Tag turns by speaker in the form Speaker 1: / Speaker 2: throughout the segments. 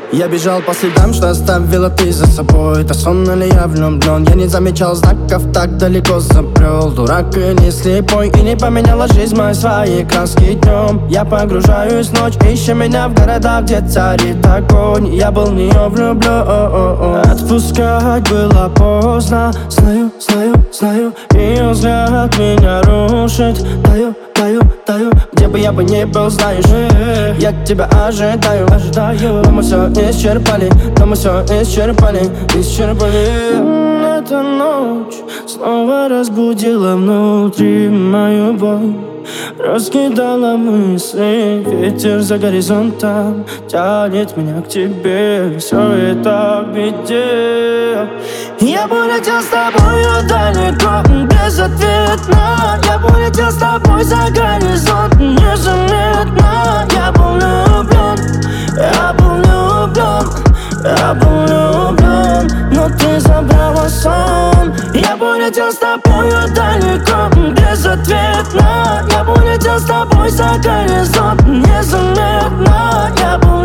Speaker 1: Я бежал по следам, что оставила ты за собой. Это сон или я влюблен? Я не замечал знаков, так далеко забрел. Дурак или слепой, и не поменяла жизнь моя свои краски днем. Я погружаюсь в ночь, ищи меня в городах, где царит огонь. Я был в нее влюблен. Отпускать было поздно. Знаю, знаю, знаю, ее взгляд меня рушит. Таю, где бы я бы ни был, знаешь, я тебя ожидаю. Но мы все исчерпали, Эта ночь снова разбудила внутри мою боль. Раскидала мысли, ветер за горизонтом тянет меня к тебе. Все это в беде. Я бы улетел с тобою далеко, безответно. Я бы улетел с тобой за горизонт незаметно. Я был влюблен, но ты забрала сон. Я бы улетел с тобою далеко, безответно. Я бы улетел с тобой за горизонт незаметно. Я был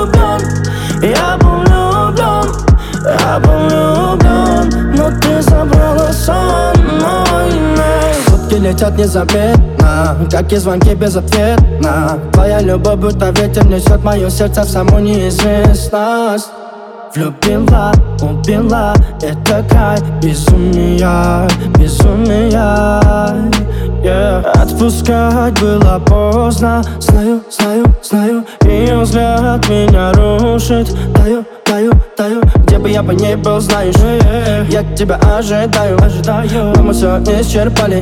Speaker 1: влюблен, но ты забрала сон мой. Сутки летят незаметно, как и звонки безответно. Твоя любовь будто ветер несет мое сердце в саму неизвестность. Влюбила, убила, это край безумия, Отпускать было поздно. Знаю, ее взгляд меня рушит. Таю, где бы я бы ни был, знаешь, я тебя ожидаю. Но мы все исчерпали,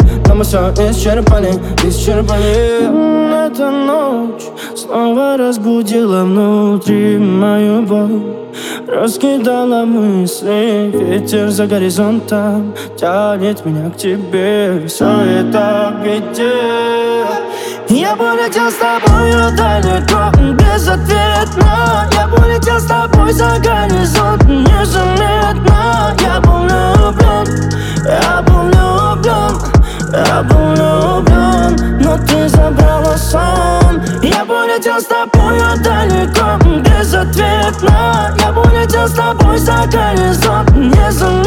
Speaker 1: Эта ночь снова разбудила внутри мою боль. Раскидала мысли, ветер за горизонтом тянет меня к тебе. Все это в беде. Я бы улетел с тобою далеко, безответно. Я бы улетел с тобой за горизонт незаметно. Я был влюблен, но ты забрала сон. Я бы улетел с тобою далеко, безответно. Я бы улетел с тобой за горизонт незаметно.